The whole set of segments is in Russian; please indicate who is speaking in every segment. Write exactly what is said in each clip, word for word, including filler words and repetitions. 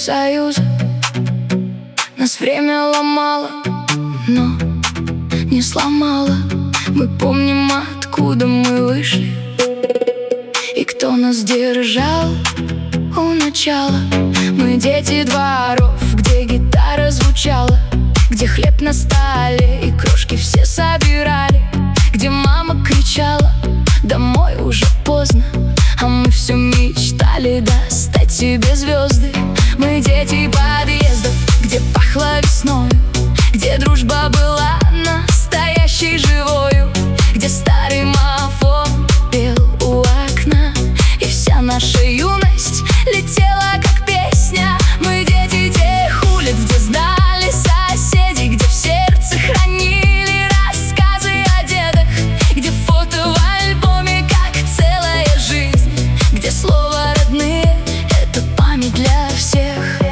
Speaker 1: Союза. Нас время ломало, но не сломало. Мы помним, откуда мы вышли и кто нас держал у начала. Мы дети дворов, где гитара звучала, где хлеб на столе и крошки все собирали, где мама кричала: домой уже поздно, а мы все мечтали достать себе звезды. Мы дети подъездов, где пахло весною, где дружба была настоящей, живою, где старый мафон пел у окна, и вся наша юность летела как песня. Мы дети тех улиц, где знали соседи, где в сердце хранили рассказы о дедах, где фото в альбоме как целая жизнь, где слово «родные» — это память для всех.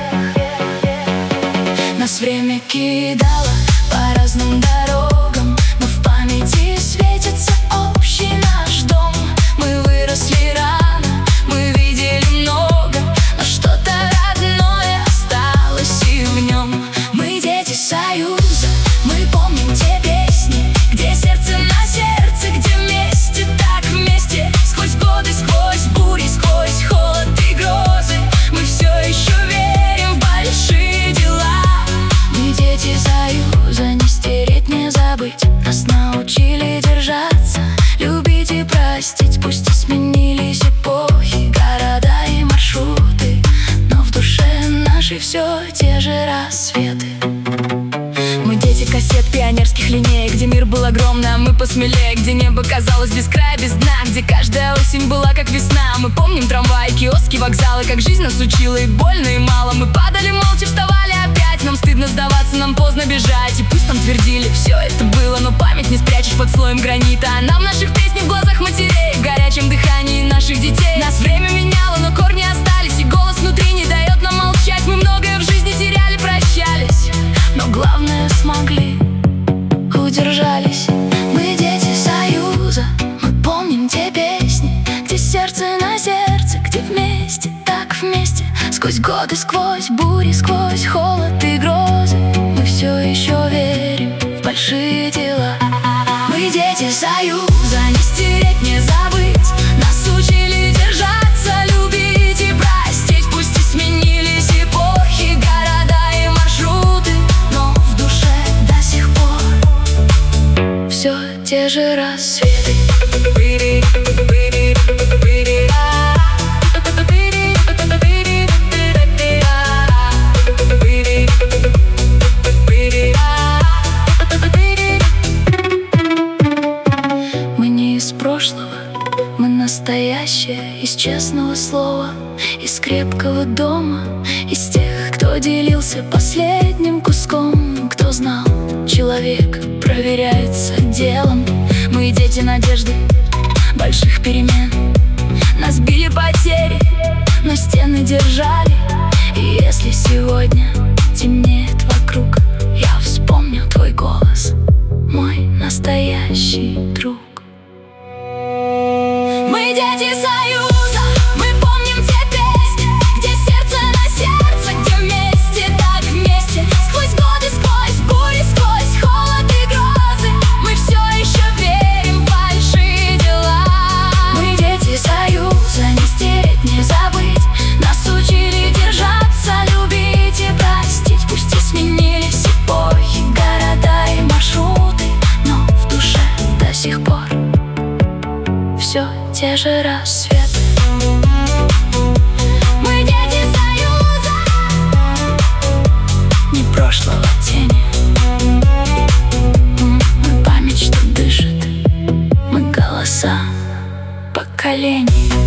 Speaker 1: Нас время кидало по разным дорогам, но в памяти светится общий наш дом. Мы выросли рано, мы видели много, но что-то родное осталось и в нем. Мы дети Союза, мы помним те песни, где сердце на сердце, где вместе, так вместе. Сквозь годы, сквозь бури, сквозь холод и грозы, мы все еще верим в большие дела. Мы дети Союза, не стереть, не забыть. Нас научили держаться, любить и простить. Пусть и сменились эпохи, города и маршруты, но в душе нашей все те же рассветы. Мы дети кассет, пионерских линеек, где мир был огромный, а мы посмелее, где небо казалось без края, без дна, где каждая осень была как весна. Мы помним трамваи, киоски, вокзалы, как жизнь нас учила, и больно, и мало. Мы падали молча, вставали опять, нам стыдно сдаваться, нам поздно бежать. И пусть нам твердили, все это было, но память не спрячешь под слоем гранита. А нам наших песни в глазах матерей, в горячем дыхании наших детей. Нас время меняло, но корни остались, и голос внутри не дает нам молчать. Мы многое в жизни теряли, прощались, но главное смогли, удержались. Мы дети Союза, мы помним те песни, где сердце на сердце, где вместе, так вместе. Сквозь годы, сквозь бури, сквозь холод и грозы, мы все еще верим в большие дела. Мы дети Союза, не стереть, не забыть. Нас учили держаться, любить и простить. Пусть и сменились эпохи, города и маршруты, но в душе до сих пор все те же рассветы. Мы не из прошлого, мы настоящее, из честного слова, из крепкого дома, из тех, кто делился последним куском, кто знал, человек проверяется делом. Мы дети надежды, больших перемен. Нас били потери, но стены держали. И если сегодня темнеет вокруг, я вспомню твой голос, мой настоящий друг. Мы дети Союза, мы помним те песни, где сердце на сердце, где вместе, так вместе. Сквозь годы, сквозь бури, сквозь холод и грозы, мы все еще верим в большие дела. Мы дети Союза, не стереть, не забыть. Нас учили держаться, любить и простить. Пусть и сменились эпохи, города и маршруты, но в душе до сих пор все те же рассветы. Мы дети Союза, не прошлого тени. Мы память, что дышит, мы голоса поколений.